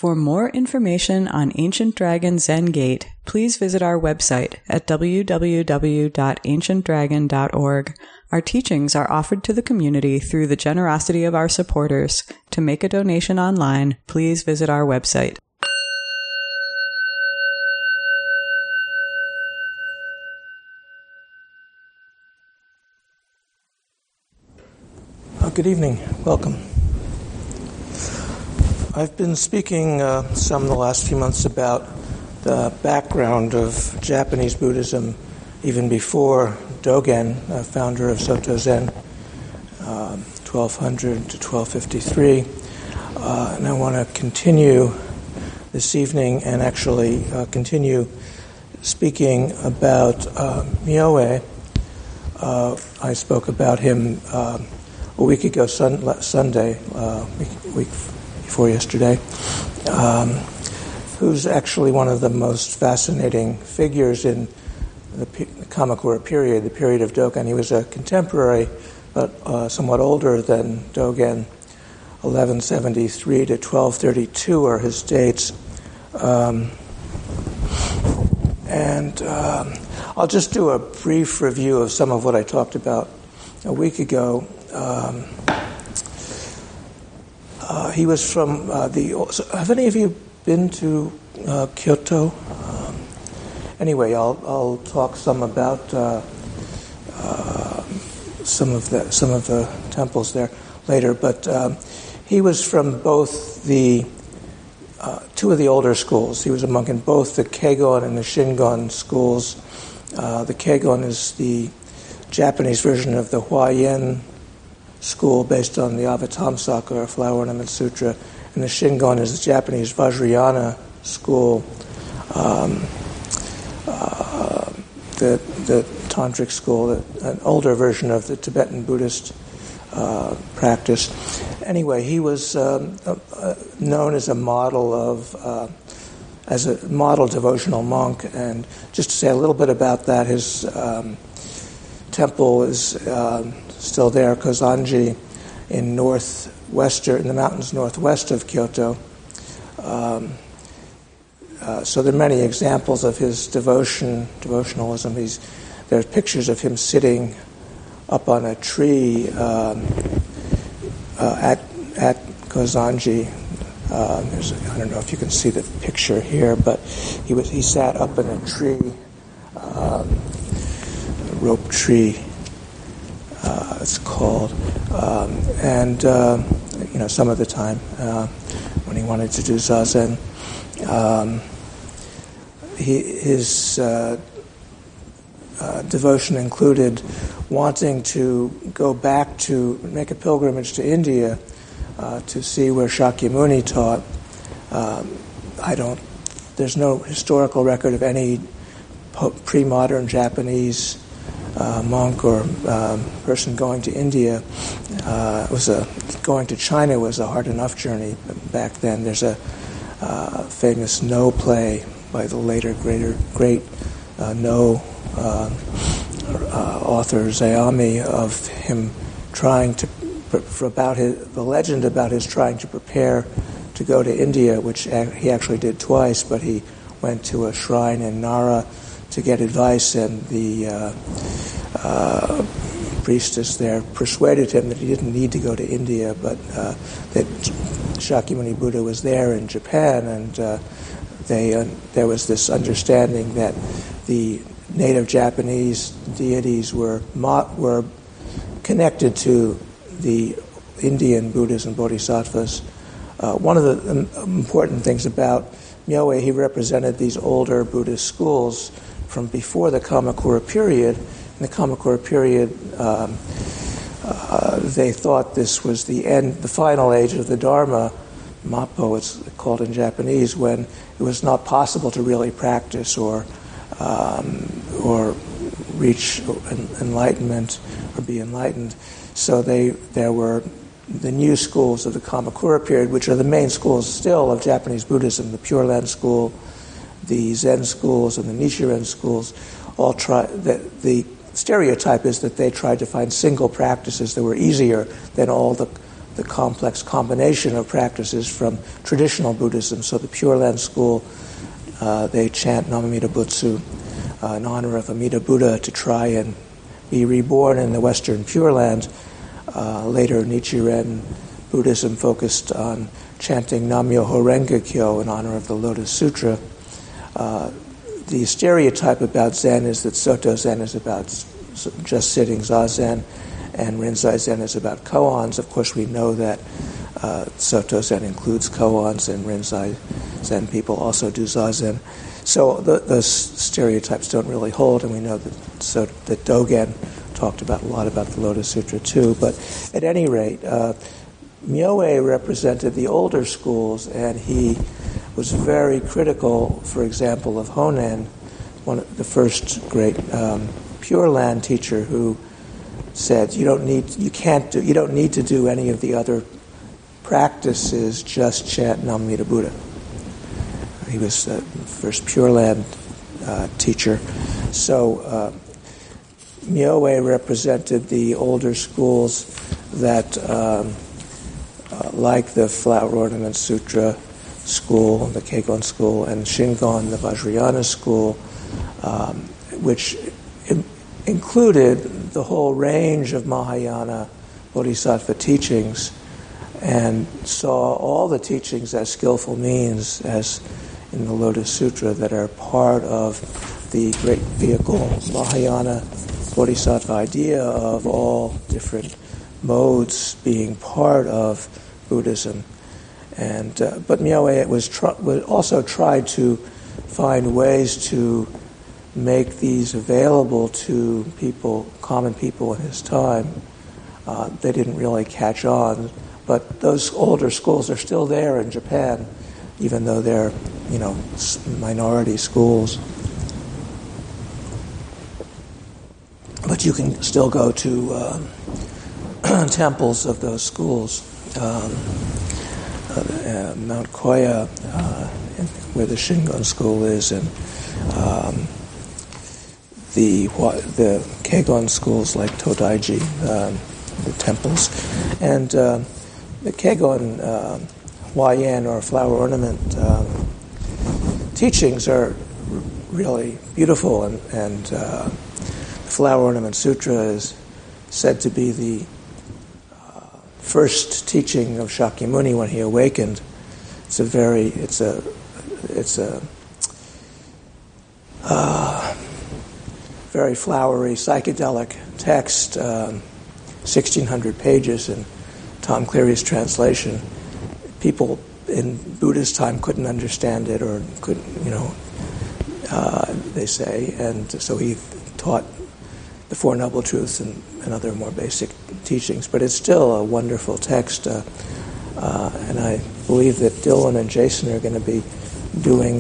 For more information on Ancient Dragon Zen Gate, please visit our website at www.ancientdragon.org. Our teachings are offered to the community through the generosity of our supporters. To make a donation online, please visit our website. Good evening. Welcome. I've been speaking some the last few months about the background of Japanese Buddhism even before Dogen, founder of Soto Zen, 1200 to 1253. And I want to continue this evening and actually continue speaking about Myoe. I spoke about him a week ago, Sunday, week before yesterday, who's actually one of the most fascinating figures in the Kamakura period, the period of Dogen. He was a contemporary, but somewhat older than Dogen. 1173 to 1232 are his dates. I'll just do a brief review of some of what I talked about a week ago. He was from have any of you been to Kyoto? Anyway, I'll talk some about some of the temples there later. But he was from both the two of the older schools. He was a monk in both the Kegon and the Shingon schools. The Kegon is the Japanese version of the Huayan school based on the Avatamsaka, or Flower Ornament Sutra, and the Shingon is the Japanese Vajrayana school, the Tantric school, an older version of the Tibetan Buddhist practice. Anyway, he was known as a model devotional monk, and just to say a little bit about that, his temple is still there, Kozanji, in the mountains northwest of Kyoto. So there are many examples of his devotionalism. There are pictures of him sitting up on a tree at Kozanji. I don't know if you can see the picture here, but he sat up in a tree, a rope tree, it's called, some of the time when he wanted to do zazen. His devotion included wanting to go back to make a pilgrimage to India to see where Shakyamuni taught. There's no historical record of any pre-modern Japanese monk or person going to India. Going to China was a hard enough journey back then. There's a famous No play by the later great No author Zayami of him trying to the legend about his trying to prepare to go to India, which he actually did twice, but he went to a shrine in Nara to get advice, and the priestess there persuaded him that he didn't need to go to India, but that Shakyamuni Buddha was there in Japan, and there was this understanding that the native Japanese deities were connected to the Indian Buddhas and Bodhisattvas. One of the important things about Myoe, he represented these older Buddhist schools from before the Kamakura period. In the Kamakura period, they thought this was the final age of the Dharma, Mappo it's called in Japanese, when it was not possible to really practice or reach enlightenment or be enlightened. So there were the new schools of the Kamakura period, which are the main schools still of Japanese Buddhism, the Pure Land school, the Zen schools, and the Nichiren schools. The stereotype is that they tried to find single practices that were easier than all the the complex combination of practices from traditional Buddhism. So the Pure Land school, they chant Namamita Butsu in honor of Amida Buddha to try and be reborn in the Western Pure Land. Later, Nichiren Buddhism focused on chanting Nam-myoho Renge Kyo in honor of the Lotus Sutra. The stereotype about Zen is that Soto Zen is about just sitting Zazen, and Rinzai Zen is about koans. Of course, we know that Soto Zen includes koans, and Rinzai Zen people also do Zazen. So those stereotypes don't really hold, and we know that Dogen talked a lot about the Lotus Sutra too. But at any rate, Myoe represented the older schools, and he was very critical, for example, of Honen, the first great Pure Land teacher, who said you don't need to do any of the other practices, just chant Namamita Buddha. He was the first Pure Land teacher. So Myoe represented the older schools that, like the Flower Ornament Sutra school, the Kegon school, and Shingon, the Vajrayana school, which included the whole range of Mahayana Bodhisattva teachings, and saw all the teachings as skillful means, as in the Lotus Sutra, that are part of the great vehicle Mahayana Bodhisattva idea of all different modes being part of Buddhism. And but Myoe would also try to find ways to make these available to people, common people in his time. They didn't really catch on, but those older schools are still there in Japan, even though they're, minority schools. But you can still go to temples of those schools. Mount Koya, where the Shingon school is, and the Kegon schools like Todaiji, the temples, and the Kegon Huayan, or flower ornament teachings, are really beautiful, and the Flower Ornament Sutra is said to be the first teaching of Shakyamuni when he awakened. It's a very flowery, psychedelic text, 1,600 pages in Tom Cleary's translation. People in Buddha's time couldn't understand it, or couldn't, they say, and so he taught the Four Noble Truths and other more basic teachings. But it's still a wonderful text, and I believe that Dylan and Jason are going to be doing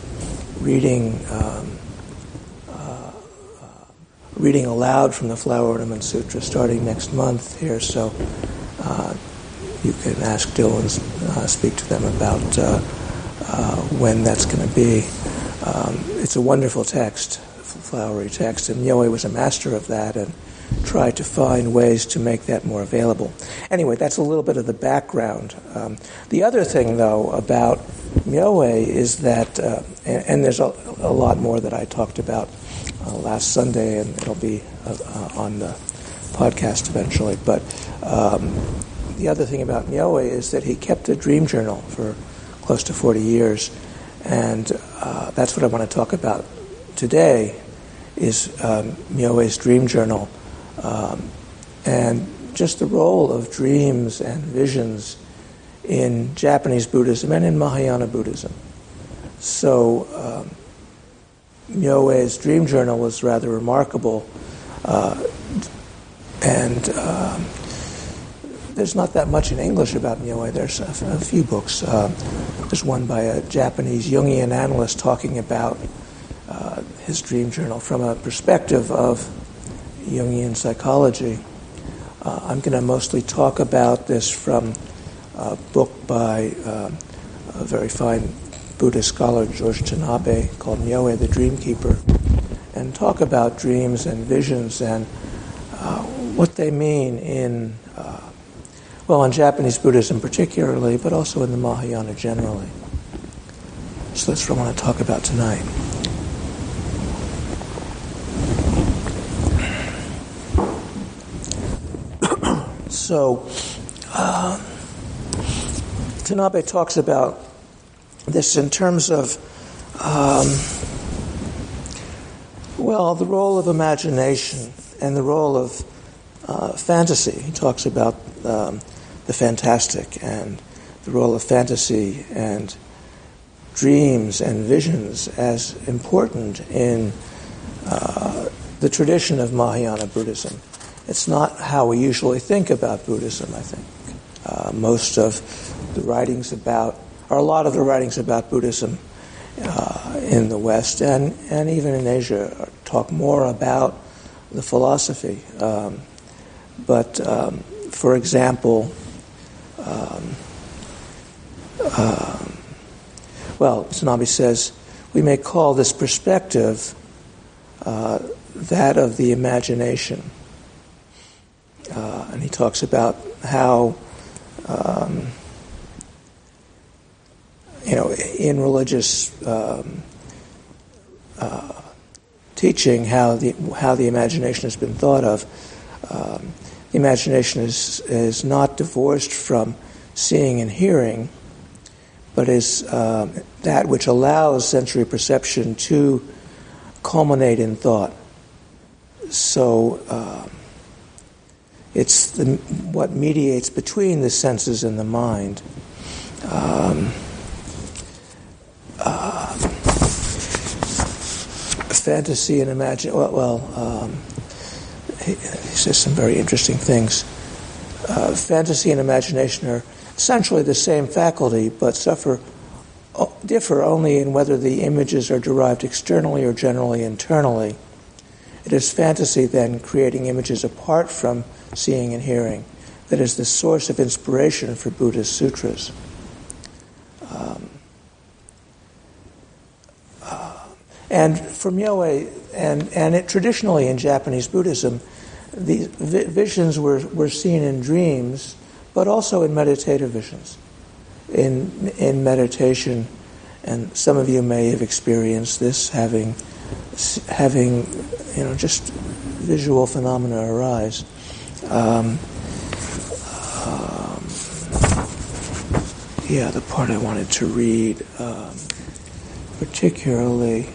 reading aloud from the Flower Ornament Sutra starting next month here, so you can ask Dylan, speak to them about when that's going to be. It's a wonderful text, flowery text, and Myoe was a master of that and tried to find ways to make that more available. Anyway, that's a little bit of the background. The other thing, though, about Myoe is that, and there's a lot more that I talked about last Sunday, and it'll be on the podcast eventually, but the other thing about Myoe is that he kept a dream journal for close to 40 years, and that's what I want to talk about today, is Myoe's dream journal, and just the role of dreams and visions in Japanese Buddhism and in Mahayana Buddhism. So Myoe's dream journal was rather remarkable, and there's not that much in English about Myoe. There's a few books. There's one by a Japanese Jungian analyst talking about his dream journal from a perspective of Jungian psychology. I'm going to mostly talk about this from a book by a very fine Buddhist scholar, George Tanabe, called Myoe the Dream Keeper, and talk about dreams and visions and what they mean in Well, in Japanese Buddhism particularly, but also in the Mahayana generally. So that's what I want to talk about tonight. So, Tanabe talks about this in terms of, the role of imagination and the role of fantasy. He talks about the fantastic and the role of fantasy and dreams and visions as important in the tradition of Mahayana Buddhism. It's not how we usually think about Buddhism, I think. Most of the writings about, or a lot of the writings about Buddhism in the West and even in Asia talk more about the philosophy. But for example, Tanabe says, we may call this perspective that of the imagination. And he talks about how, in religious teaching, how the imagination has been thought of. The imagination is not divorced from seeing and hearing, but is that which allows sensory perception to culminate in thought. So it's what mediates between the senses and the mind. Fantasy and imagination. He says some very interesting things. Fantasy and imagination are essentially the same faculty, but differ only in whether the images are derived externally or generally internally. It is fantasy, then, creating images apart from seeing and hearing, that is the source of inspiration for Buddhist sutras. And for Myoe, and traditionally in Japanese Buddhism, the visions were seen in dreams, but also in meditative visions. In meditation, and some of you may have experienced this, having just visual phenomena arise. The part I wanted to read particularly.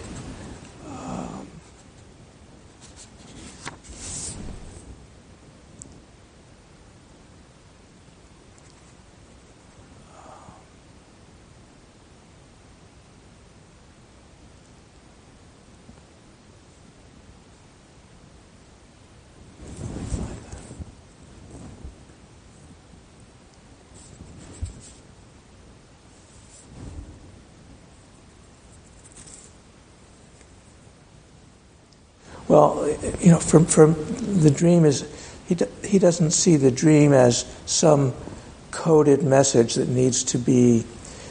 From the dream is he doesn't see the dream as some coded message that needs to be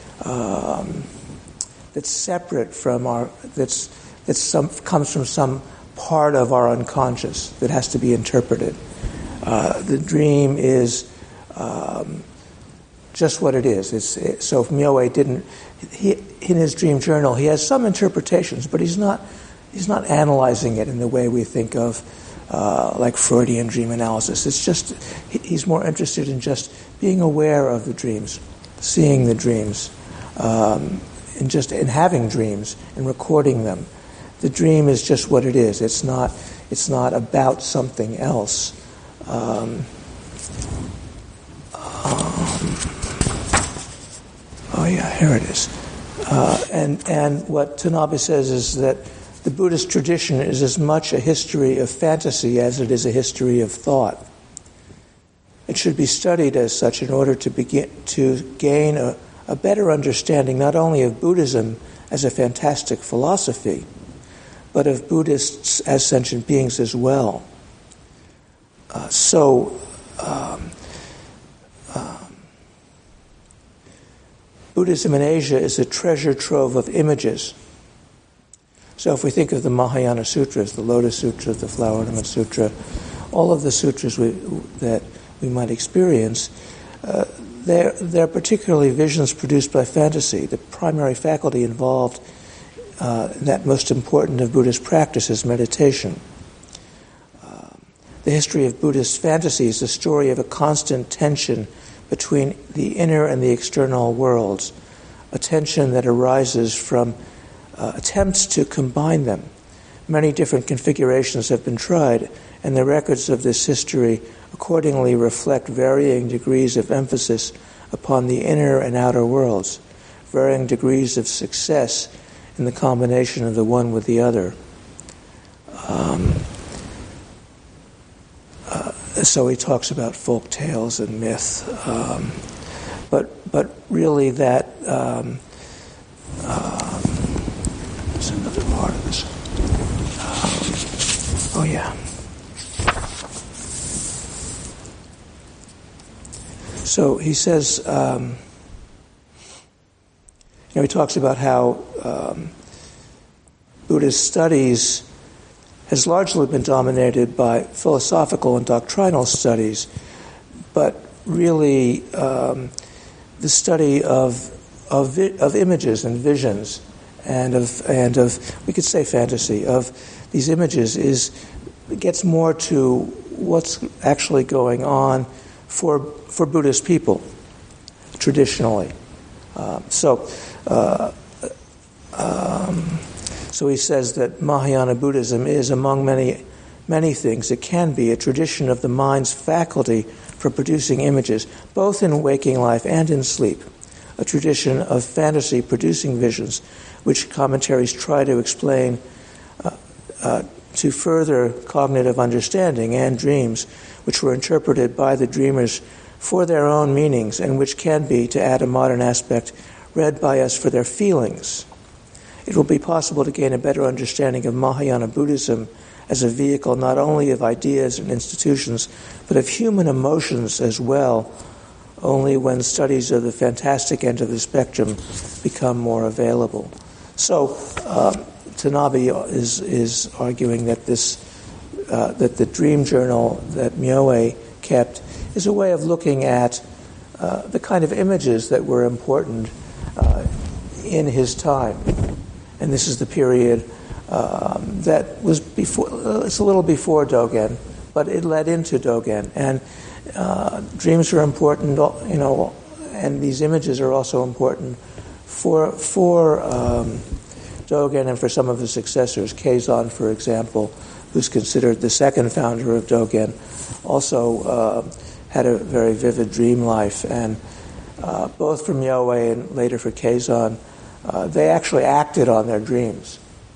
that's separate from comes from some part of our unconscious that has to be interpreted. The dream is just what it is. So if Myoe didn't, in his dream journal, he has some interpretations, but he's not analyzing it in the way we think of like Freudian dream analysis. It's just he's more interested in just being aware of the dreams, seeing the dreams, and having dreams and recording them. The dream is just what it is. It's not about something else. Here it is. And what Tanabe says is that the Buddhist tradition is as much a history of fantasy as it is a history of thought. It should be studied as such in order to gain a better understanding not only of Buddhism as a fantastic philosophy, but of Buddhists as sentient beings as well. Buddhism in Asia is a treasure trove of images. So if we think of the Mahayana Sutras, the Lotus Sutra, the Flower Ornament Sutra, all of the sutras that we might experience, they're particularly visions produced by fantasy. The primary faculty involved in that most important of Buddhist practice is meditation. The history of Buddhist fantasy is the story of a constant tension between the inner and the external worlds, a tension that arises from attempts to combine them. Many different configurations have been tried, and the records of this history accordingly reflect varying degrees of emphasis upon the inner and outer worlds, varying degrees of success in the combination of the one with the other. So he talks about folk tales and myth, but really that there's another part of this. Oh yeah. So he says, he talks about how Buddhist studies has largely been dominated by philosophical and doctrinal studies, but really the study of images and visions and of we could say fantasy of these images gets more to what's actually going on for Buddhist people traditionally. So he says that Mahayana Buddhism is, among many things, it can be a tradition of the mind's faculty for producing images, both in waking life and in sleep, a tradition of fantasy producing visions, which commentaries try to explain to further cognitive understanding, and dreams, which were interpreted by the dreamers for their own meanings, and which can be, to add a modern aspect, read by us for their feelings. It will be possible to gain a better understanding of Mahayana Buddhism as a vehicle not only of ideas and institutions, but of human emotions as well, only when studies of the fantastic end of the spectrum become more available. So, Tanabe is arguing that that the dream journal that Myoe kept is a way of looking at the kind of images that were important in his time. And this is the period that was before, it's a little before Dogen, but it led into Dogen. And dreams are important, and these images are also important for Dogen and for some of his successors. Keizan, for example, who's considered the second founder of Dogen, also had a very vivid dream life. And both for Myoe and later for Keizan, they actually acted on their dreams.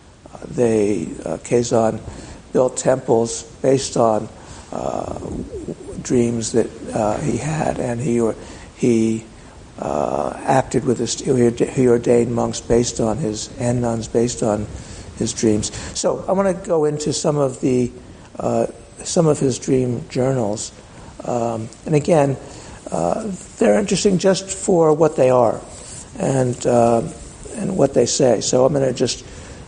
Keizan built temples based on dreams that he had, and he acted with he ordained monks based on and nuns based on his dreams. So I want to go into some of his dream journals, and again, they're interesting just for what they are, and what they say. So I'm going to just,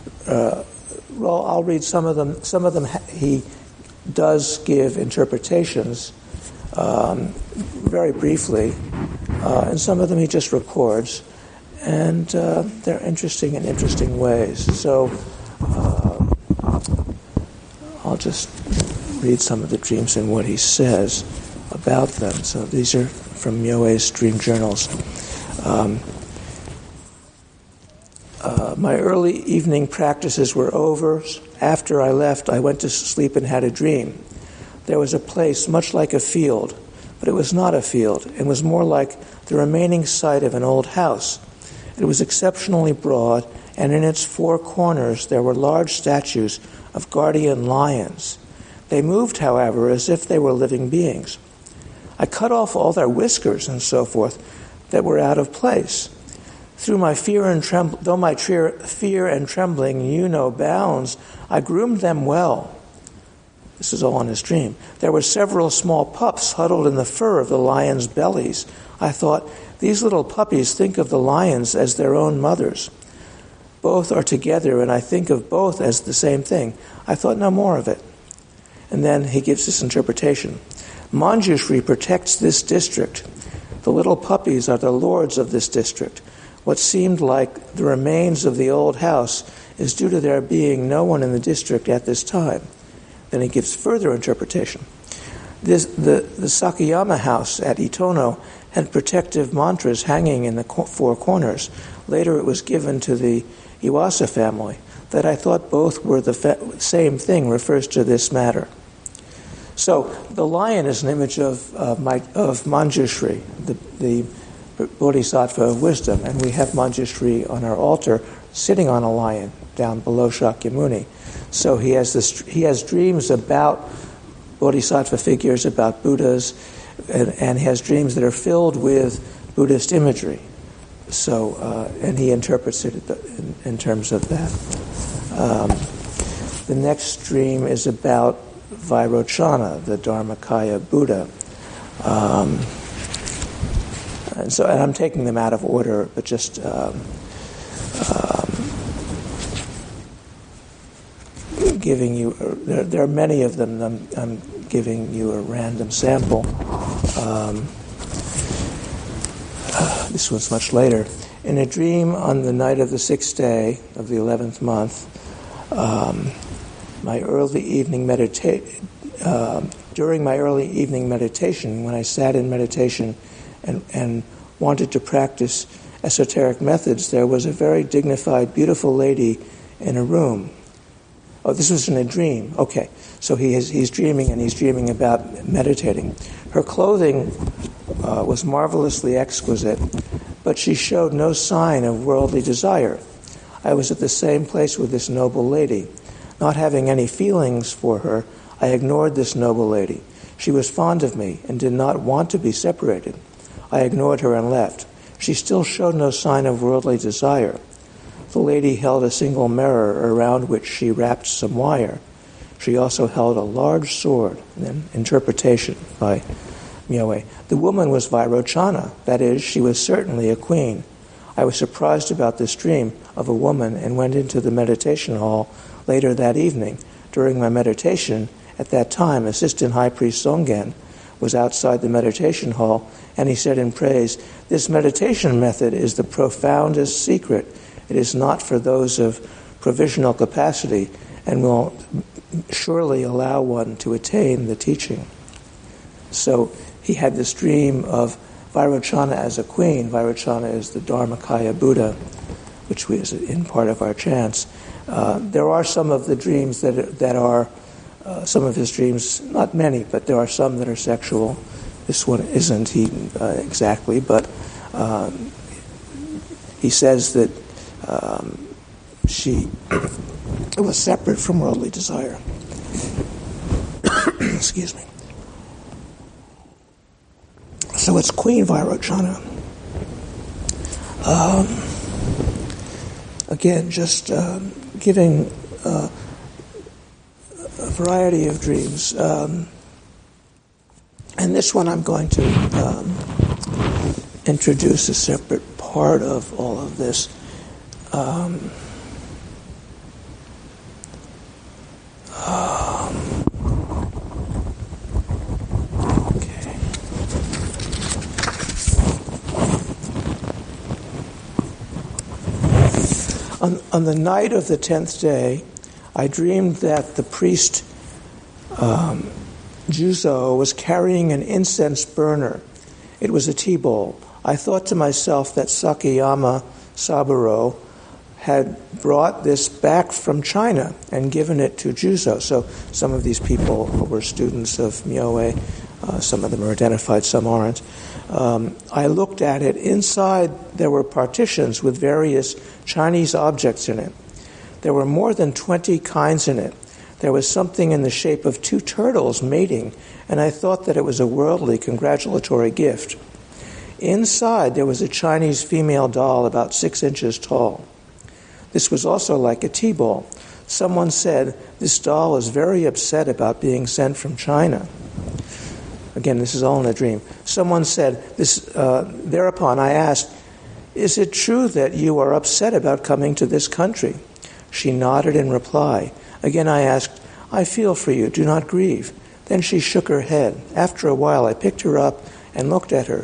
I'll read some of them. Some of them he does give interpretations very briefly, and some of them he just records, and they're interesting in interesting ways. So I'll just read some of the dreams and what he says about them. So these are from Myoe's dream journals. My early evening practices were over. After I left, I went to sleep and had a dream. There was a place much like a field, but it was not a field, and was more like the remaining site of an old house. It was exceptionally broad, and in its four corners there were large statues of guardian lions. They moved, however, as if they were living beings. I cut off all their whiskers and so forth that were out of place. Though my fear and trembling knew no bounds, I groomed them well. This is all in his dream. There were several small pups huddled in the fur of the lions' bellies. I thought, these little puppies think of the lions as their own mothers. Both are together, and I think of both as the same thing. I thought no more of it. And then he gives this interpretation. Manjushri protects this district. The little puppies are the lords of this district. What seemed like the remains of the old house is due to there being no one in the district at this time. Then he gives further interpretation. The Sakayama house at Itono had protective mantras hanging in the four corners. Later it was given to the Iwasa family. That I thought both were the same thing refers to this matter. So the lion is an image of Manjushri, the Bodhisattva of wisdom, and we have Manjushri on our altar sitting on a lion down below Shakyamuni. So he has dreams about Bodhisattva figures, about Buddhas, and he has dreams that are filled with Buddhist imagery. So, and he interprets it in terms of that. The next dream is about Vairochana, the Dharmakaya Buddha. And I'm taking them out of order, but just giving you. There are many of them. I'm giving you a random sample. This one's much later. In a dream on the night of the 6th day of the 11th month, during my early evening meditation, when I sat in meditation and wanted to practice esoteric methods, there was a very dignified, beautiful lady in a room. Oh, this was in a dream. Okay, so he's dreaming, and he's dreaming about meditating. Her clothing was marvelously exquisite, but she showed no sign of worldly desire. I was at the same place with this noble lady. Not having any feelings for her, I ignored this noble lady. She was fond of me and did not want to be separated. I ignored her and left. She still showed no sign of worldly desire. The lady held a single mirror around which she wrapped some wire. She also held a large sword. And then interpretation by Myoe. The woman was Vairochana, that is, she was certainly a queen. I was surprised about this dream of a woman and went into the meditation hall later that evening. During my meditation, at that time, Assistant High Priest Songen was outside the meditation hall, and he said in praise, "This meditation method is the profoundest secret. It is not for those of provisional capacity and will surely allow one to attain the teaching." So he had this dream of Vairochana as a queen. Vairochana is the Dharmakaya Buddha, which is in part of our chants. There are some of the dreams that are, some of his dreams, not many, but there are some that are sexual. This one isn't exactly, but he says that she was separate from worldly desire. Excuse me. So it's Queen Vairochana. Again, just giving a variety of dreams. And this one I'm going to introduce a separate part of all of this. On the night of the 10th day, I dreamed that the priest Juzo was carrying an incense burner. It was a tea bowl. I thought to myself that Sakayama Saburo had brought this back from China and given it to Juzo. So some of these people were students of Myoe. Some of them are identified, some aren't. I looked at it. Inside there were partitions with various Chinese objects in it. There were more than 20 kinds in it. There was something in the shape of two turtles mating, and I thought that it was a worldly congratulatory gift. Inside there was a Chinese female doll about 6 inches tall. This was also like a tea bowl. Someone said, "This doll is very upset about being sent from China." Again, this is all in a dream. Someone said, thereupon I asked, "Is it true that you are upset about coming to this country?" She nodded in reply. Again I asked, "I feel for you, do not grieve." Then she shook her head. After a while I picked her up and looked at her.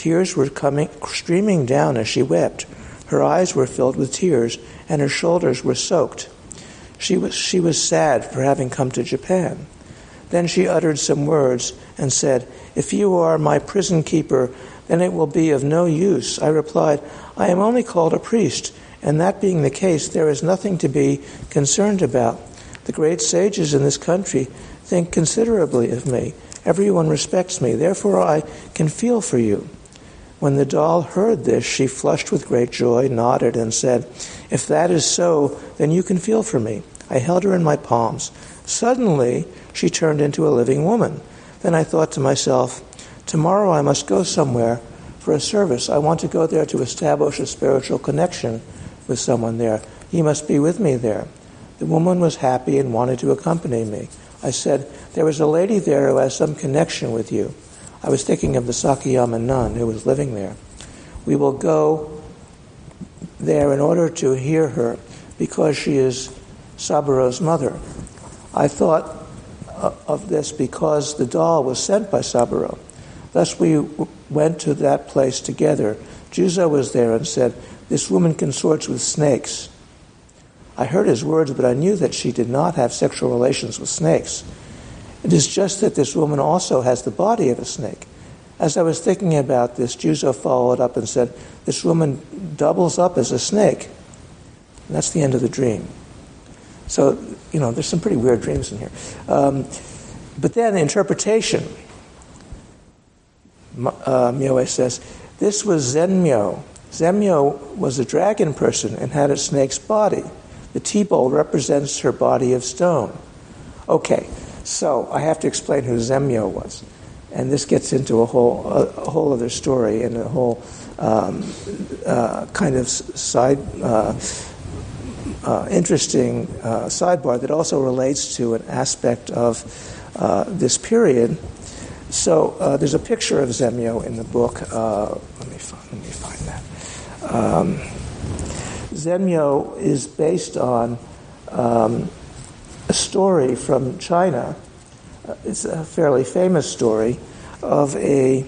Tears were streaming down as she wept. Her eyes were filled with tears, and her shoulders were soaked. She was sad for having come to Japan. Then she uttered some words and said, "If you are my prison keeper, then it will be of no use." I replied, "I am only called a priest, and that being the case, there is nothing to be concerned about. The great sages in this country think considerably of me. Everyone respects me. Therefore, I can feel for you." When the doll heard this, she flushed with great joy, nodded, and said, "If that is so, then you can feel for me." I held her in my palms. Suddenly, she turned into a living woman. Then I thought to myself, tomorrow I must go somewhere for a service. I want to go there to establish a spiritual connection with someone there. You must be with me there. The woman was happy and wanted to accompany me. I said, "There is a lady there who has some connection with you." I was thinking of the Sakayama nun who was living there. "We will go there in order to hear her because she is Saburo's mother." I thought of this because the doll was sent by Saburo. Thus we went to that place together. Juzo was there and said, "This woman consorts with snakes." I heard his words, but I knew that she did not have sexual relations with snakes. It is just that this woman also has the body of a snake. As I was thinking about this, Juzo followed up and said, "This woman doubles up as a snake." And that's the end of the dream. So, there's some pretty weird dreams in here. But then the interpretation, Myoe says, this was Zenmyo. Zenmyo was a dragon person and had a snake's body. The tea-bowl represents her body of stone. Okay, so I have to explain who Zenmyo was. And this gets into a whole other story and a whole kind of interesting sidebar that also relates to an aspect of this period. So there's a picture of Zenmyo in the book. Let me find that. Zenmyo is based on a story from China. It's a fairly famous story of a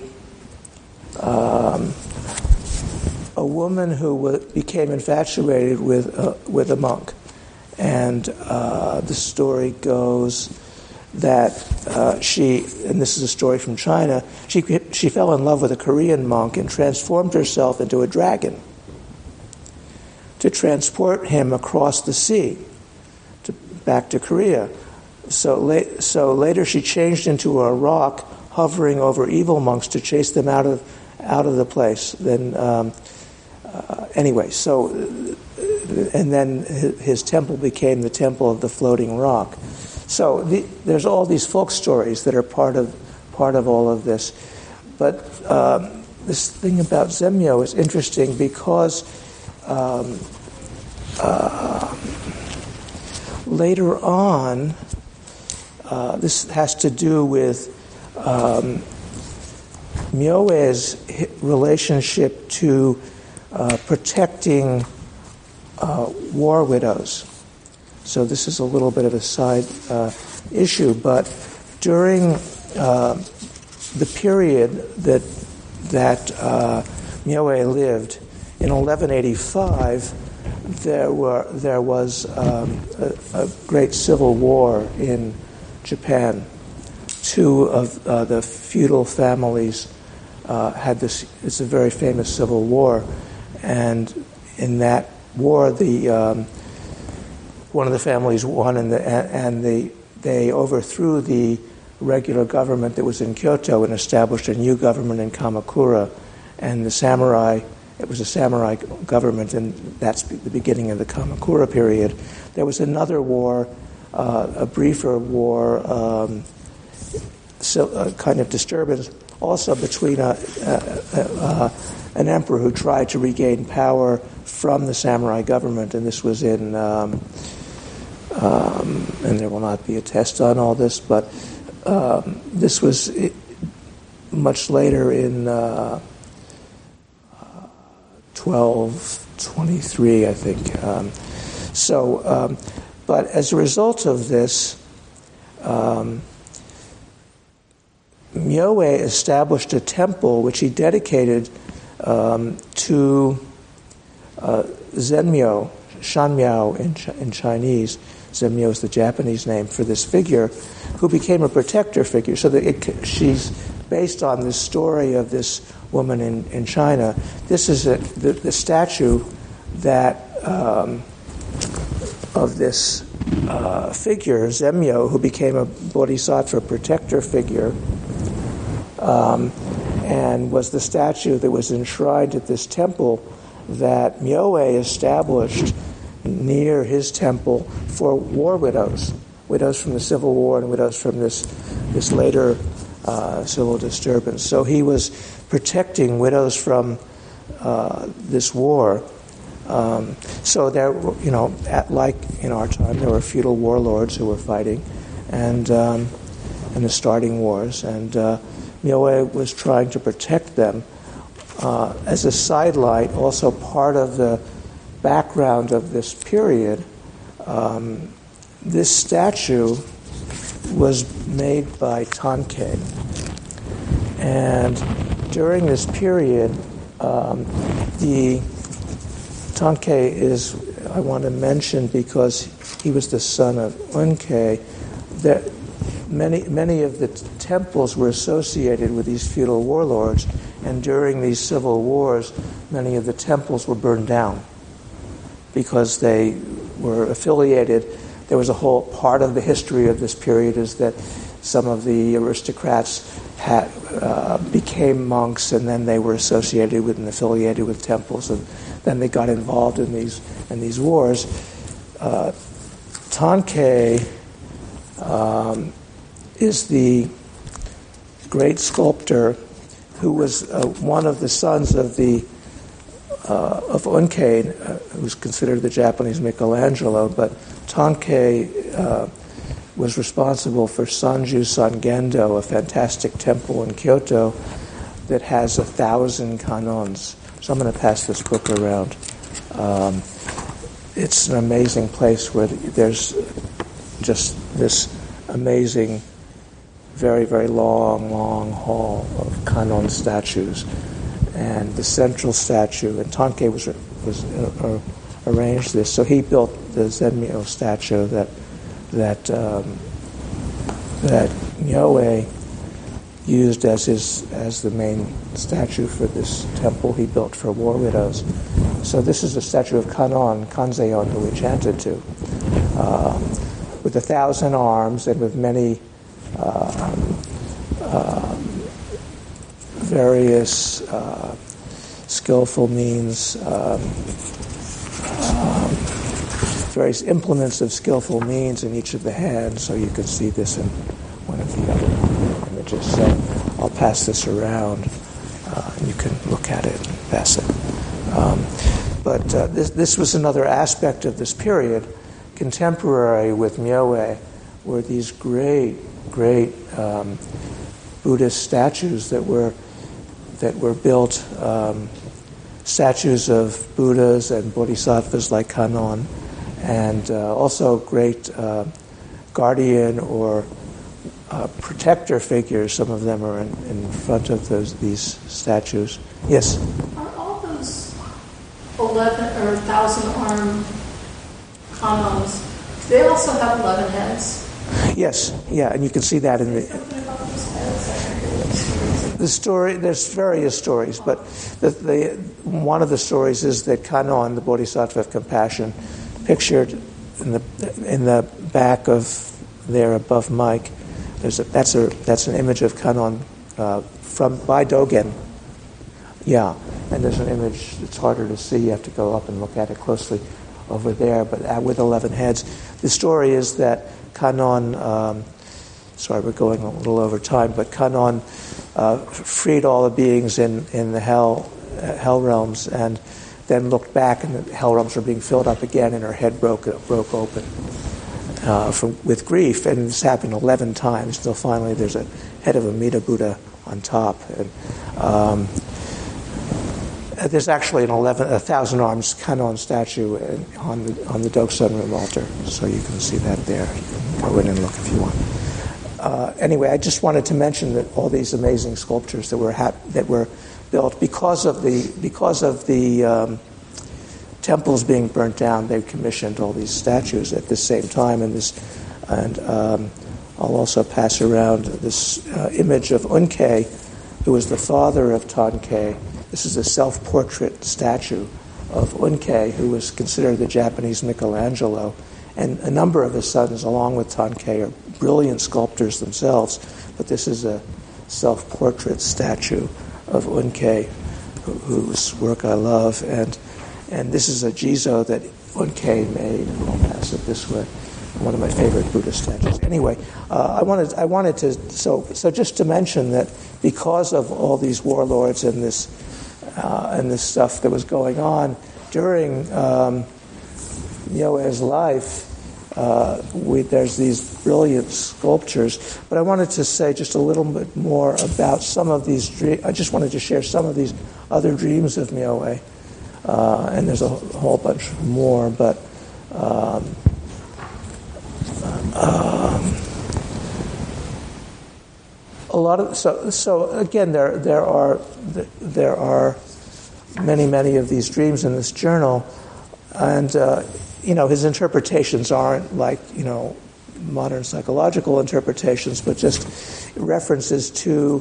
woman who became infatuated with a monk, and the story goes that she, and this is a story from China, she fell in love with a Korean monk and transformed herself into a dragon to transport him across the sea back to Korea. So later she changed into a rock, hovering over evil monks to chase them out of the place. Then and then his temple became the temple of the floating rock. So there's all these folk stories that are part of all of this. But this thing about Zenmyo is interesting because later on, this has to do with Myoe's relationship to protecting war widows. So this is a little bit of a side issue, but during the period that Myoe lived, in 1185, there was a great civil war in Japan. Two of the feudal families had this. It's a very famous civil war, and in that war, one of the families won, and they overthrew the regular government that was in Kyoto and established a new government in Kamakura, and the samurai. It was a samurai government, and that's the beginning of the Kamakura period. There was another war, a briefer war, kind of disturbance, also between an emperor who tried to regain power from the samurai government, and this was in, and there will not be a test on all this, but this was much later in 1223, I think. But as a result of this, Myoe established a temple which he dedicated to Zenmyo, Shanmiao in Chinese. Zenmyo is the Japanese name for this figure, who became a protector figure. So that she's based on this story of this woman in China. This is the statue that of this figure, Zenmyo, who became a bodhisattva protector figure, and was the statue that was enshrined at this temple that Myoe established near his temple for war widows from the Civil War and widows from this later civil disturbance. So he was protecting widows from this war. So there, like in our time, there were feudal warlords who were fighting, and the starting wars, and Myoe was trying to protect them. As a sidelight, also part of the background of this period, this statue was made by Tankei, and during this period, the Tankei I want to mention because he was the son of Unkei, that many of the temples were associated with these feudal warlords, and during these civil wars, many of the temples were burned down because they were affiliated. There was a whole part of the history of this period is that some of the aristocrats became monks, and then they were associated with and affiliated with temples, and then they got involved in these wars. Tankei is the great sculptor who was one of the sons of Unkei, who was considered the Japanese Michelangelo, but Tankei was responsible for Sanju Sangendo, a fantastic temple in Kyoto that has 1,000 kanons. So I'm going to pass this book around. It's an amazing place where there's just this amazing, very, very long hall of kanon statues. And the central statue, and Tankei was arranged this. So he built the Zenmyo statue that Myoe used as the main statue for this temple he built for war widows. So this is a statue of Kannon, Kanzeon, who we chanted to, with 1,000 arms and with many various skillful means, various implements of skillful means in each of the hands. So you could see this in one of the other images. So I'll pass this around. You can look at it and pass it. But this was another aspect of this period, contemporary with Myoe, were these great Buddhist statues that were built, statues of Buddhas and Bodhisattvas like Kannon, and also great guardian or protector figures. Some of them are in front of these statues. Yes? Are all those 11 or 1,000 arm kanons, do they also have 11 heads? Yes, yeah, and you can see that in the story. There's various stories, but one of the stories is that Kannon, the Bodhisattva of compassion, pictured in the back of there above Mike. That's an image of Kannon by Dogen. Yeah, and there's an image. It's harder to see. You have to go up and look at it closely over there. But with 11 heads, the story is that Kannon. Sorry, we're going a little over time, but Kannon freed all the beings in the hell realms, and then looked back, and the hell realms were being filled up again, and her head broke open with grief. And this happened 11 times until finally there's a head of Amida Buddha on top. And there's actually 1,000 arms Kannon statue on the Doksan room altar, so you can see that there. You can go in and look if you want. anyway, I just wanted to mention that all these amazing sculptures that were built because of the temples being burnt down. They commissioned all these statues at the same time, and I'll also pass around this image of Unkei, who was the father of Tonkei. This is a self-portrait statue of Unkei, who was considered the Japanese Michelangelo. And a number of his sons, along with Tonkei, are brilliant sculptors themselves. But this is a self-portrait statue of Unkei, whose work I love. And this is a Jizo that Unkei made. I'll pass it this way. One of my favorite Buddhist statues. Anyway, I wanted to so just to mention that because of all these warlords and this stuff that was going on during Nyoe's life, there's these brilliant sculptures. But I wanted to say just a little bit more about some of these dreams. I just wanted to share some of these other dreams of Nyoe, and there's a whole bunch more, but. A lot of so again there are many of these dreams in this journal, and his interpretations aren't like modern psychological interpretations, but just references to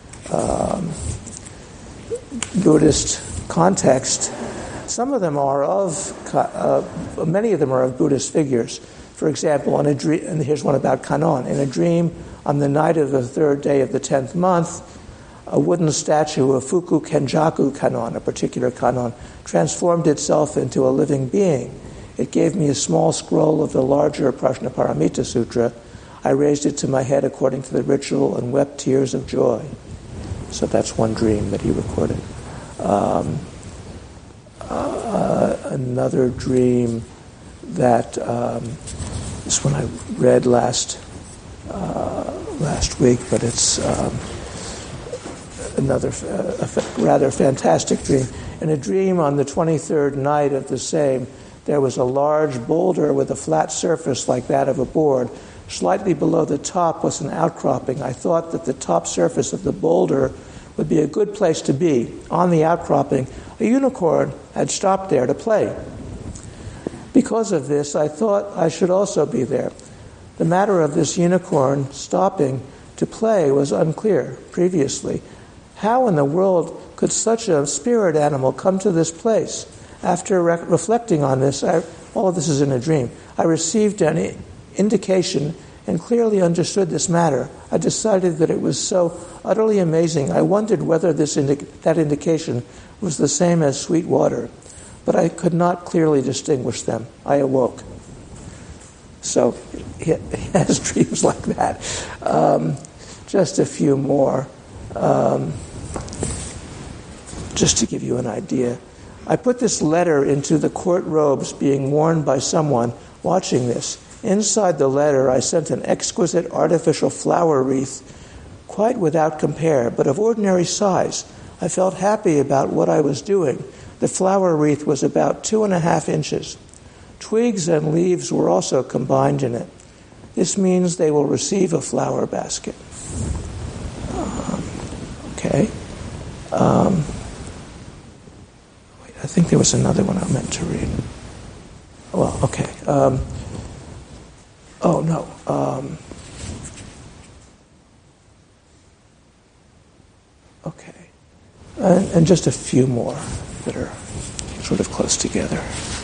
Buddhist context. Some of them are many of them are of Buddhist figures. For example, in a dream, and here's one about Kannon. In a dream, on the night of the 3rd day of the 10th month, a wooden statue of Fuku Kenjaku Kannon, a particular Kannon, transformed itself into a living being. It gave me a small scroll of the larger Prajnaparamita Sutra. I raised it to my head according to the ritual and wept tears of joy. So that's one dream that he recorded. Another dream that this one I read last week, but it's another rather fantastic dream. In a dream on the 23rd night of the same, there was a large boulder with a flat surface like that of a board. Slightly below the top was an outcropping. I thought that the top surface of the boulder would be a good place to be. On the outcropping, a unicorn had stopped there to play. Because of this, I thought I should also be there. The matter of this unicorn stopping to play was unclear previously. How in the world could such a spirit animal come to this place? After reflecting on this, all of this is in a dream, I received an indication and clearly understood this matter. I decided that it was so utterly amazing. I wondered whether that indication was the same as sweet water, but I could not clearly distinguish them. I awoke. So he has dreams like that. Just a few more, just to give you an idea. I put this letter into the court robes being worn by someone watching this. Inside the letter, I sent an exquisite artificial flower wreath, quite without compare, but of ordinary size. I felt happy about what I was doing. The flower wreath was about 2.5 inches. Twigs and leaves were also combined in it. This means they will receive a flower basket. Okay. I think there was another one I meant to read. Well, okay. Okay. And just a few more that are sort of close together.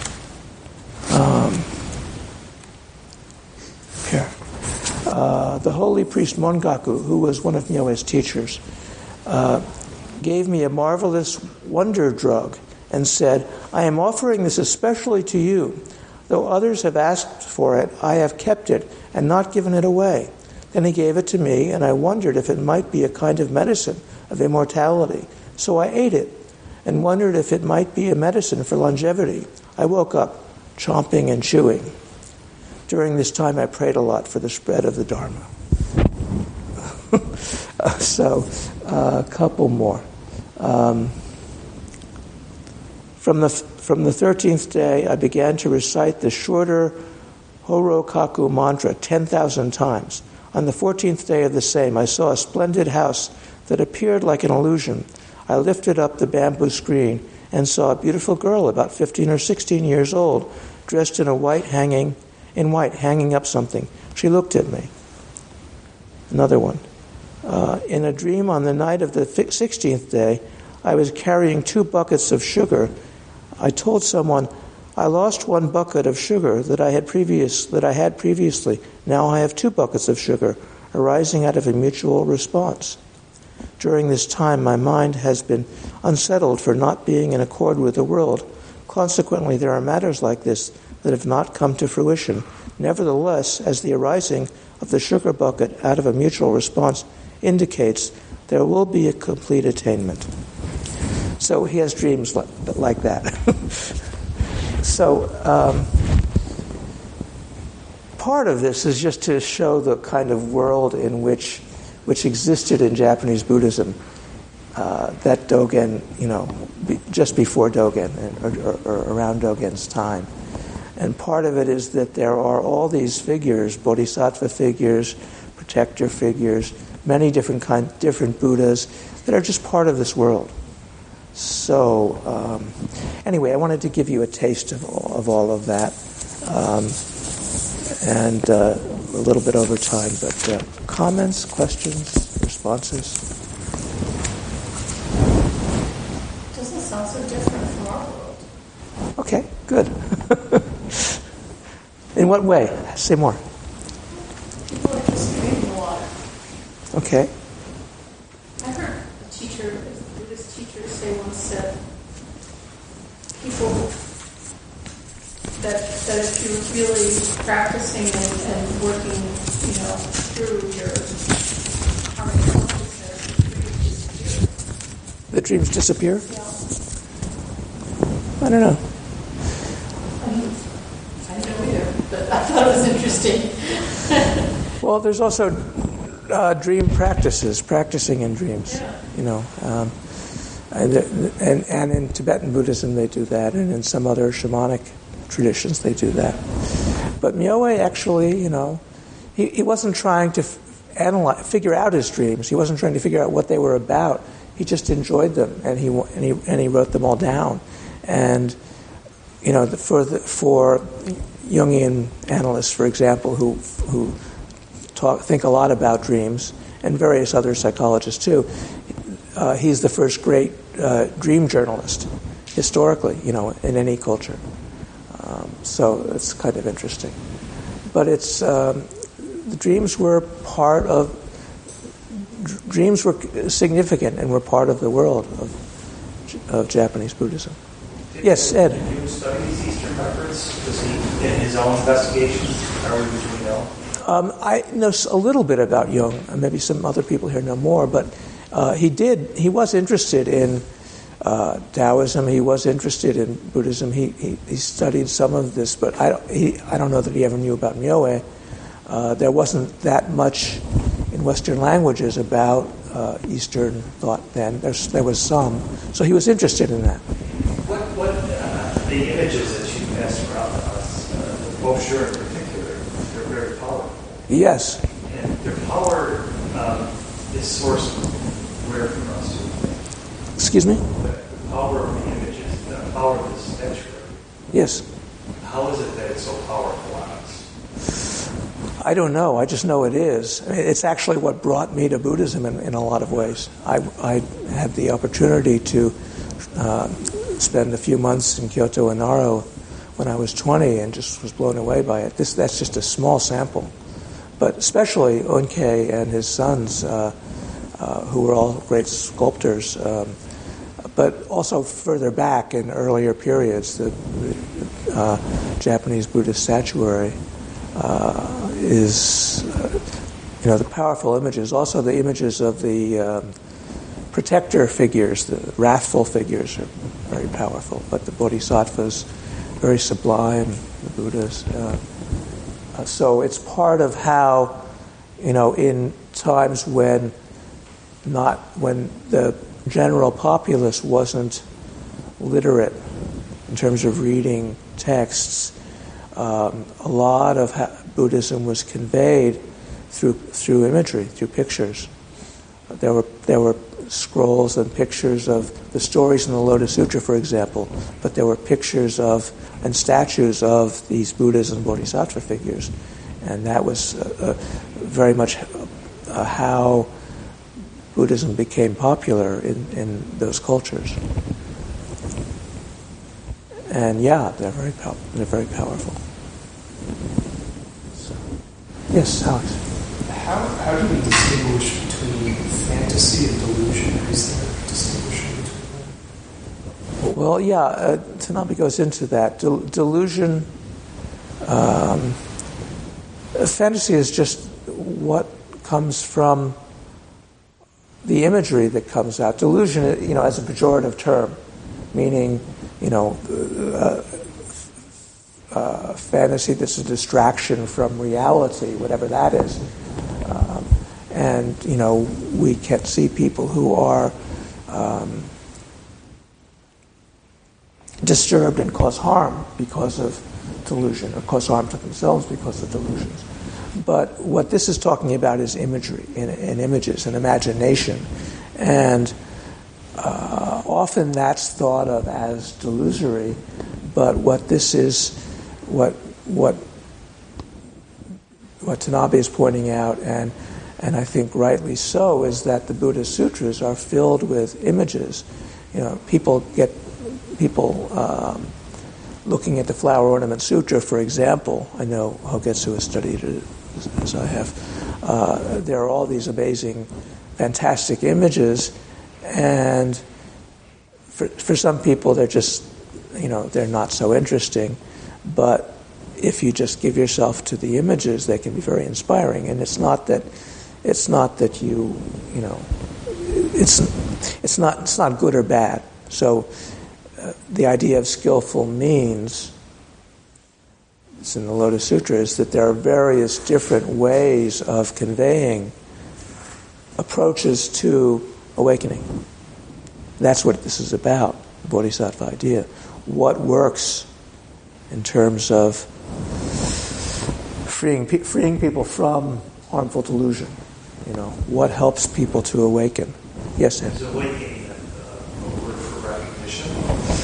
Here. The holy priest Mongaku, who was one of Nyoe's teachers, gave me a marvelous wonder drug and said, I am offering this especially to you. Though others have asked for it, I have kept it and not given it away. Then he gave it to me, and I wondered if it might be a kind of medicine of immortality. So I ate it and wondered if it might be a medicine for longevity. I woke up chomping and chewing. During this time, I prayed a lot for the spread of the Dharma. A couple more. From the 13th day, I began to recite the shorter Horokaku mantra 10,000 times. On the 14th day of the same, I saw a splendid house that appeared like an illusion. I lifted up the bamboo screen and saw a beautiful girl about 15 or 16 years old, dressed in white, hanging up something. She looked at me. Another one. In a dream on the night of the 16th day, I was carrying 2 buckets of sugar. I told someone, I lost 1 bucket of sugar that I had previously. Now I have 2 buckets of sugar, arising out of a mutual response. During this time, my mind has been unsettled for not being in accord with the world. Consequently, there are matters like this that have not come to fruition. Nevertheless, as the arising of the sugar bucket out of a mutual response indicates, there will be a complete attainment. So he has dreams like that. So part of this is just to show the kind of world in which existed in Japanese Buddhism that Dogen, just before Dogen or around Dogen's time. And part of it is that there are all these figures, bodhisattva figures, protector figures, many different Buddhas that are just part of this world. So anyway, I wanted to give you a taste of all of that, and a little bit over time. But comments, questions, responses? Doesn't sound so different from our world. Okay, good. In what way? Say more. People are just drinking water. Okay. I heard a Buddhist teacher say once that people, that if you're really practicing and working, through your karmic consciousness, The dreams disappear? Yeah. I don't know. I don't know either, but I thought it was interesting. Well, there's also dream practices, practicing in dreams. Yeah. And in Tibetan Buddhism they do that, and in some other shamanic traditions they do that. But Myoe actually, he wasn't trying to figure out his dreams. He wasn't trying to figure out what they were about. He just enjoyed them, and he wrote them all down. And for Jungian analysts, for example, who think a lot about dreams, and various other psychologists too, he's the first great dream journalist historically, in any culture. So it's kind of interesting. But it's the dreams were significant and were part of the world of Japanese Buddhism. Yes, Ed. Did you study these Eastern records? Was he in his own investigations, or would you know? I know a little bit about Jung. Maybe some other people here know more, but he was interested in Taoism. He was interested in Buddhism. He studied some of this, but I don't know that he ever knew about Myoe. There wasn't that much in Western languages about Eastern thought then. There was some, so he was interested in that. What the images that you passed around us, the brochure in particular, they're very powerful. Yes. And their power is sourced where from us? Excuse me? The power of the images, the power of the statuary. Yes. How is it that it's so powerful on us? I don't know. I just know it is. It's actually what brought me to Buddhism in a lot of ways. I had the opportunity to spend a few months in Kyoto and Naro when I was 20 and just was blown away by it. That's just a small sample. But especially Unkei and his sons, who were all great sculptors, but also further back in earlier periods, the Japanese Buddhist statuary is, the powerful images. Also the images of the protector figures, the wrathful figures are very powerful, but the bodhisattvas, very sublime, the Buddhas. So it's part of how, in times when the general populace wasn't literate in terms of reading texts, a lot of Buddhism was conveyed through imagery, through pictures. There were scrolls and pictures of the stories in the Lotus Sutra, for example, but there were pictures of and statues of these Buddhas and Bodhisattva figures, and that was very much how Buddhism became popular in those cultures. And yeah, they're very powerful. So, yes, Alex. How do we distinguish between fantasy and delusion? Is there a distinction between them? Well, yeah, Tanabe goes into that. Delusion, fantasy is just what comes from the imagery that comes out. Delusion, as a pejorative term, meaning, fantasy that's a distraction from reality, whatever that is. And we can see people who are disturbed and cause harm because of delusion, or cause harm to themselves because of delusions. But what this is talking about is imagery and images and imagination. And often that's thought of as delusory, but what this is, what Tanabe is pointing out, and I think rightly so, is that the Buddhist sutras are filled with images. People looking at the Flower Ornament Sutra, for example. I know Hogetsu has studied it as I have. There are all these amazing, fantastic images, and for some people they're just, they're not so interesting. But if you just give yourself to the images, they can be very inspiring. And it's not that you it's not good or bad. So the idea of skillful means, it's in the Lotus Sutra, is that there are various different ways of conveying approaches to awakening. That's what this is about, the Bodhisattva idea. What works in terms of freeing people from harmful delusion? What helps people to awaken? Yes, Ed? Is awakening a word for recognition?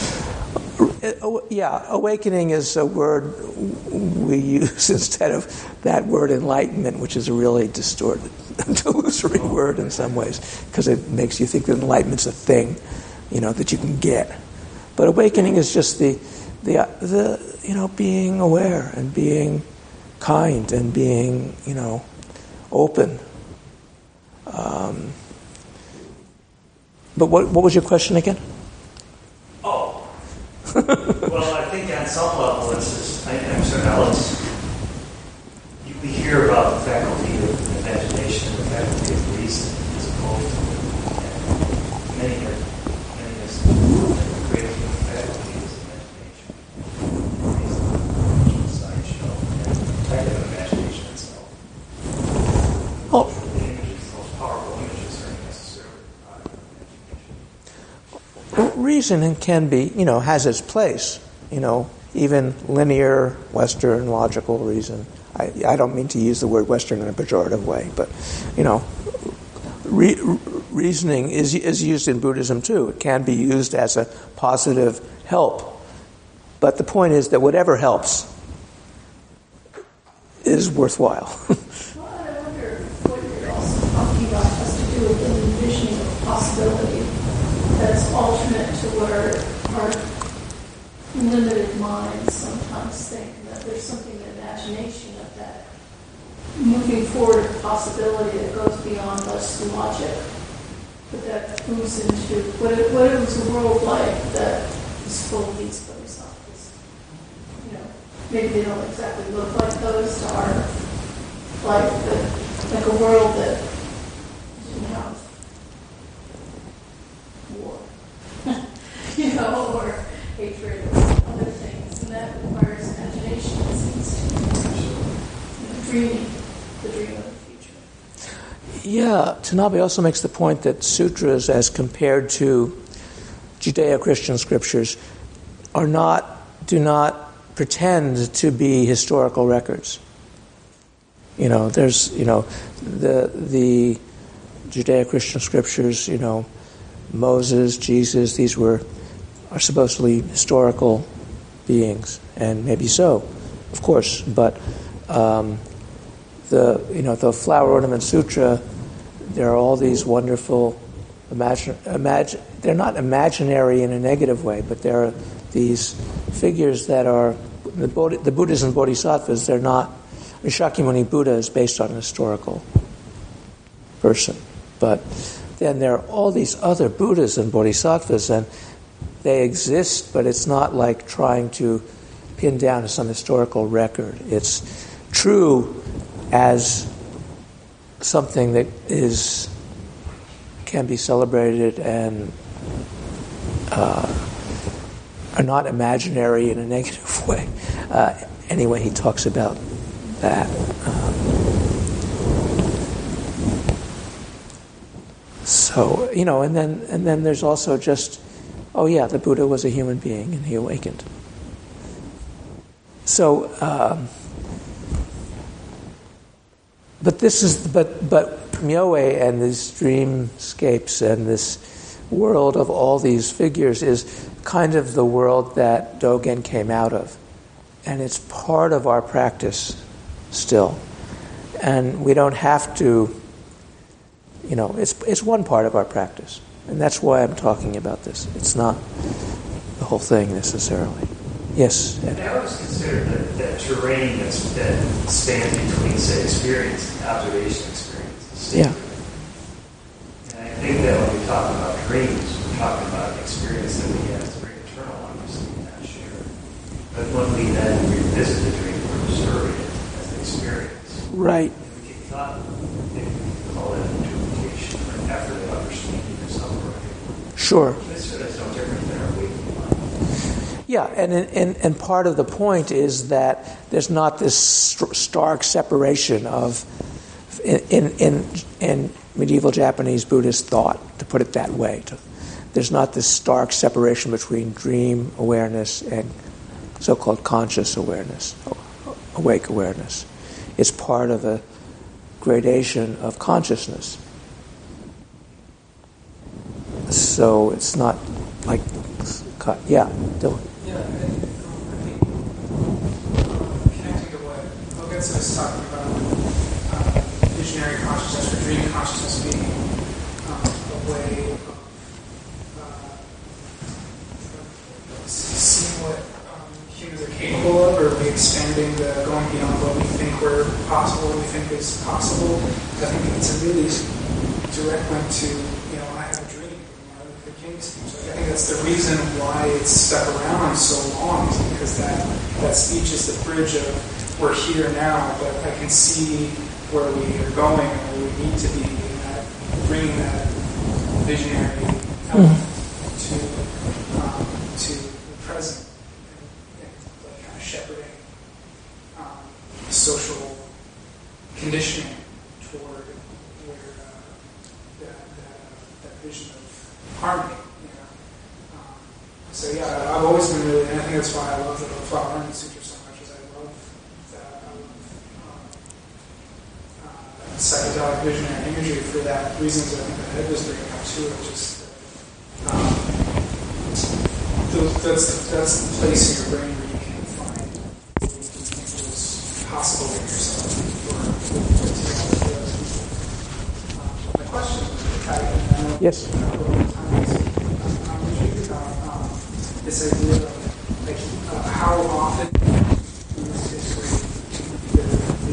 Yeah, awakening is a word we use instead of that word enlightenment, which is a really distorted, delusory word in some ways, because it makes you think that enlightenment's a thing, that you can get. But awakening is just the being aware and being kind and being, open. But what was your question again? Oh. Well, I think on some level it's just, I'm sure Alex, we hear about the faculty of imagination and the faculty of reason as opposed to many great human faculties of imagination. Reason, sideshow, and type of imagination itself. Oh. The images, the most powerful images are necessarily part of imagination. Reason can be, has its place, even linear, Western, logical reason. I don't mean to use the word Western in a pejorative way, but, reasoning is used in Buddhism too. It can be used as a positive help. But the point is that whatever helps is worthwhile. Well, I wonder what you're also talking about has to do with an envisioning of possibility that's alternate to where our limited minds sometimes think that there's something in imagination of that moving forward of possibility that goes beyond us logic, but that moves into what is a world like that is full of these bodhisattvas. Maybe they don't exactly look like those to our life, but like a world that didn't have war, or hatred or other things, and that requires imagination, it seems to me. Dreaming, the dream of the future. Yeah, Tanabe also makes the point that sutras, as compared to Judeo-Christian scriptures, do not pretend to be historical records. There's the Judeo-Christian scriptures. Moses, Jesus. These are supposedly historical beings, and maybe so, of course. But the Flower Ornament Sutra, there are all these wonderful they're not imaginary in a negative way, but there are these figures that are the Buddhas and Bodhisattvas. They're not. Shakyamuni Buddha is based on a historical person, but then there are all these other Buddhas and Bodhisattvas, and they exist, but it's not like trying to pin down some historical record. It's true as something that can be celebrated and are not imaginary in a negative way. Anyway, he talks about that. And then there's also just, the Buddha was a human being and he awakened. So, but Myoe and these dreamscapes and this world of all these figures is kind of the world that Dogen came out of. And it's part of our practice still. And we don't have to, it's one part of our practice. And that's why I'm talking about this. It's not the whole thing necessarily. Yes? Ed? I always consider that terrain that spans between, say, experience and observation experience. Yeah. And I think that when we talk about dreams, we're talking about an experience that we have that's very internal, obviously, not shared. But when we then revisit the dream, we're observing it as an experience. Right. And we get thought, maybe we can call it an interpretation or an effort of understanding of something. Sure. That's no different than our waking mind. Yeah, and part of the point is that there's not this stark separation of in medieval Japanese Buddhist thought, to put it that way. There's not this stark separation between dream awareness and so-called conscious awareness, awake awareness. It's part of a gradation of consciousness. So it's not like, Dylan. Yeah, I think connecting to what Ogetsu was talking about, visionary consciousness or dream consciousness being a way of seeing what humans are capable of, or expanding going beyond what we think we think is possible. I think it's a really direct link to, I have a dream. The King's speech. I think that's the reason why it's stuck around so long, is because that speech is the bridge of we're here now, but I can see where we are going and where we need to be, and that bringing that visionary element to the present, and like kind of shepherding social conditioning toward where that vision of harmony. So I've always been really, and I think that's why I love the Flower Ornament Sutra so much, is I love that psychedelic visionary imagery for that reason. I think that Ed was bringing up too, just that's the place in your brain where you can find what you think was possible in yourself. My question is, Yes. this idea of how often in this history the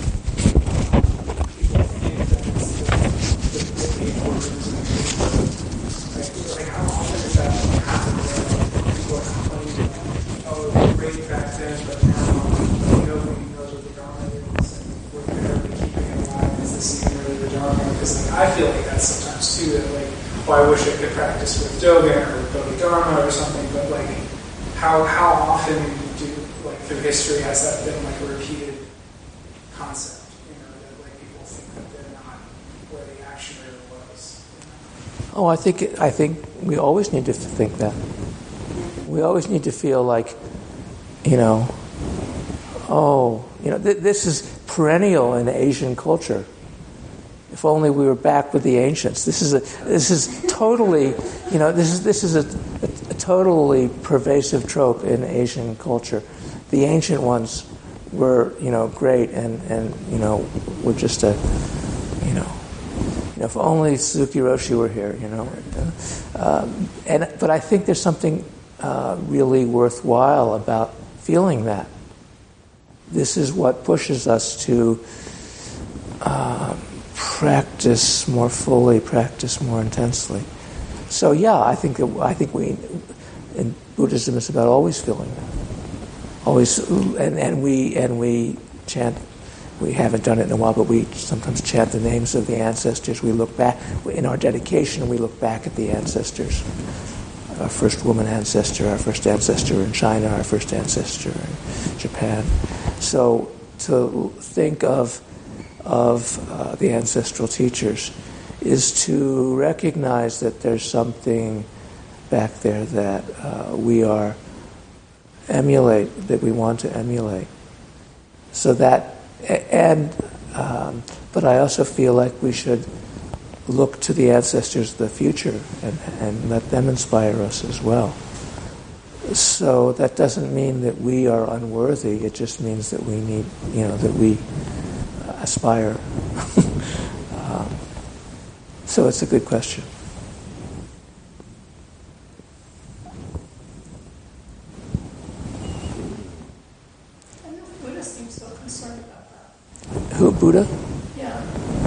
people think that it's the importance like how often does that happen where people are complaining that, it was great back then, but now nobody knows what the Dharma is, and we're barely keeping it alive. Is this even really the Dharma? Because I feel like that sometimes too, that I wish I could practice with Dogen or Bodhidharma or something, but how often through history has that been a repeated concept? That people think that they're not where the action really was. Oh, I think we always need to think that. We always need to feel like, This is perennial in Asian culture. If only we were back with the ancients. This is totally, this is a totally pervasive trope in Asian culture. The ancient ones were, great, and were just if only Suzuki Roshi were here, But I think there's something really worthwhile about feeling that. This is what pushes us to practice more fully, practice more intensely. So I think we in Buddhism it's about always feeling that, always, and we chant. We haven't done it in a while, but we sometimes chant the names of the ancestors. We look back in our dedication. We look back at the ancestors. Our first woman ancestor, our first ancestor in China, our first ancestor in Japan. So to think of the ancestral teachers is to recognize that there's something back there that we want to emulate. So that, but I also feel like we should look to the ancestors of the future and let them inspire us as well. So that doesn't mean that we are unworthy. It just means that we need, that we aspire. So it's a good question. I know Buddha seems so concerned about that. Who, Buddha? Yeah.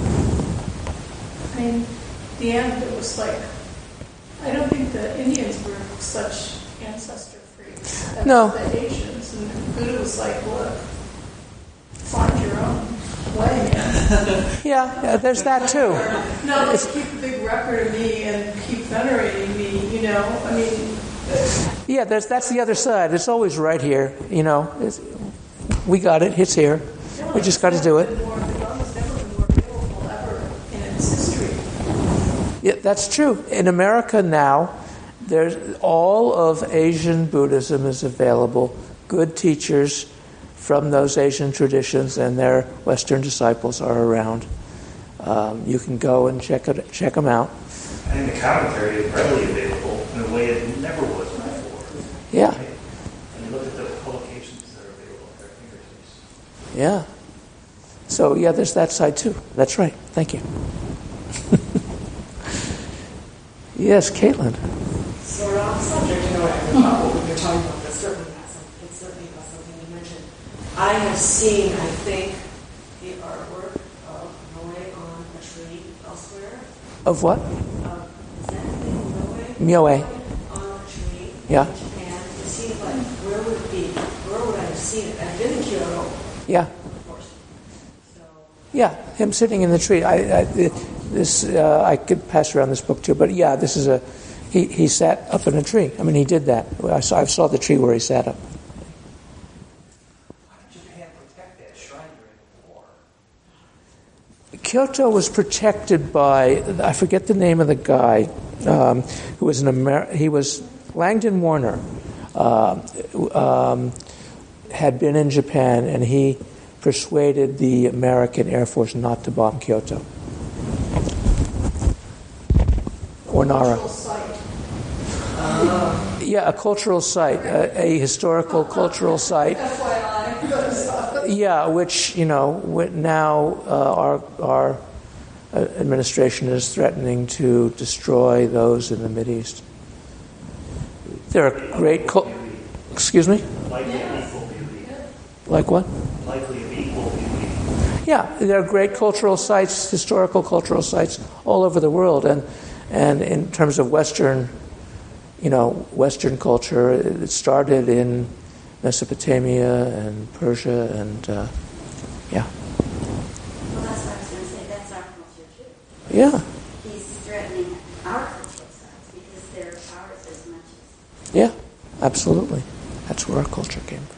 I mean, the end, it was like, I don't think the Indians were such ancestor freaks as No. the Asians. And Buddha was like, look, find your own way, man. Yeah, there's that too. No, let's keep a big record of me and keep venerating me, I mean... Yeah, that's the other side. It's always right here, we got it, it's here. We just got to do it. The Dharma has never been more available ever in its history. Yeah, that's true. In America now, there's all of Asian Buddhism is available. Good teachers from those Asian traditions and their Western disciples are around. You can go and check them out. And the commentary is readily available in a way it never was before. Yeah. Right? And you look at the publications that are available at their fingertips. Yeah. So, there's that side too. That's right. Thank you. Yes, Caitlin. So on the subject, what you're talking about, it's certainly not something you mentioned. I have seen, I think, the artwork of Moe on a tree elsewhere. Of what? Is that the thing, Moe. On a tree Yeah. in Japan. It seemed like, where would it be? Where would I have seen it? I've been in Kyoto, Yeah. of course. So, Yeah, him sitting in the tree. I could pass around this book too, but this is he sat up in a tree. I mean, he did that. I saw the tree where he sat up. Why did Japan protect that shrine during the war? Kyoto was protected by, I forget the name of the guy, who was he was Langdon Warner, had been in Japan, and he persuaded the American Air Force not to bomb Kyoto. Or Nara. Yeah, a cultural site, a historical cultural site. Yeah, which now our administration is threatening to destroy those in the Mideast. There are great. Excuse me. Likely of equal beauty. Like what? Likely of equal beauty. Yeah, there are great cultural sites, historical cultural sites all over the world, and in terms of Western culture, it started in Mesopotamia and Persia, and yeah. Well, that's what I was going to say. That's our culture too. Yeah, He's threatening our cultural sites because they're ours as much as. yeah, absolutely. That's where our culture came from.